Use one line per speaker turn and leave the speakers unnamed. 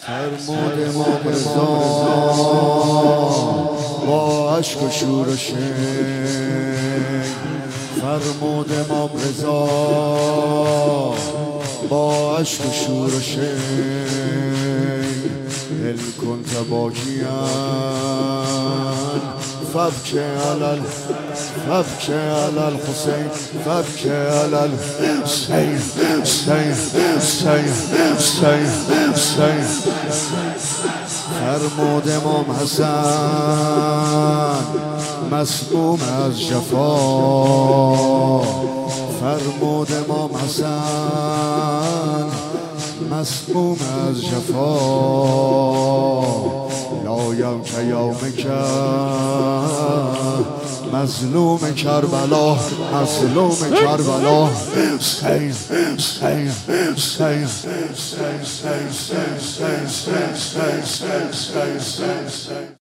فرمود امام رضا با عشق و شور و شی، فرمود امام رضا با عشق و شور و شی، هل کنت باکیا فبکی علی الحسین، فبکی علی الحسین، سین. فرمود امام حسن مسموم از جفا، فرمود امام حسن مسموم از جفا، لایم که یومک مظلوم کربلا، مظلوم کربلا، سین.